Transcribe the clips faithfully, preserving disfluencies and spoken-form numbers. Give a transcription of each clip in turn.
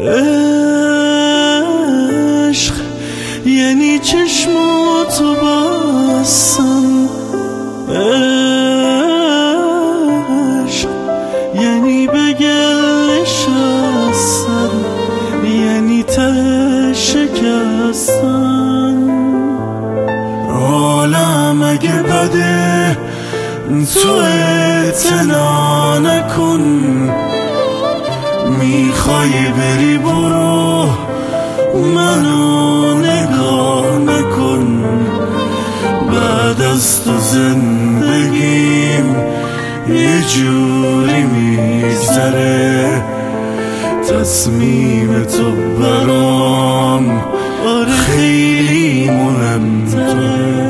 عشق یعنی چشماتو بستم، عشق یعنی بگل نشستم، یعنی ته شکستم. عالم اگه بده تو اعتنا نکن، میخوای بری برو منو نگاه نکن. بعد از تو زندگیم یه جوری میگذره، تصمیم تو برام آره خیلی مهمتره.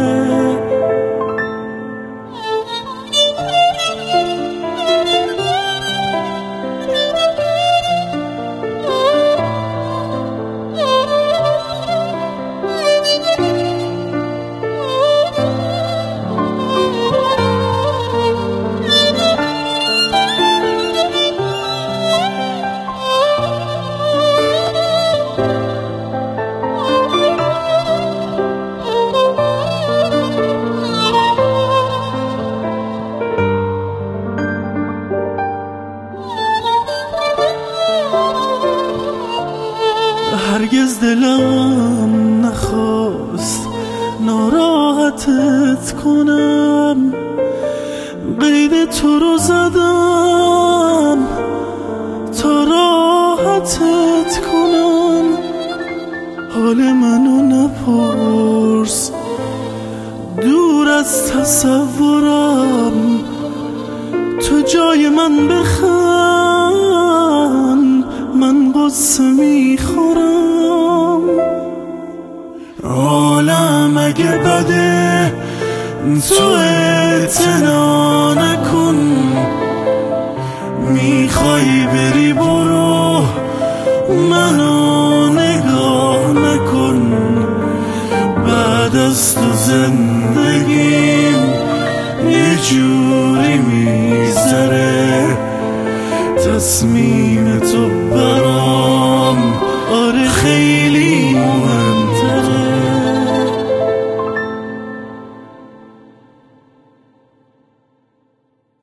هرگز دلم نخواست ناراحتت کنم، قید تو رو زدم تا راحتت کنم. حال منو نپرس، دور از تصورم، تو جای من بخند من قصه میخورم. عالم اگه بده تو اعتنا نکن، میخوای بری برو منو نگاه نکن. بعد از تو زندگیم یه جوری میگذره، تصمیم تو برام آره خیلی مهم.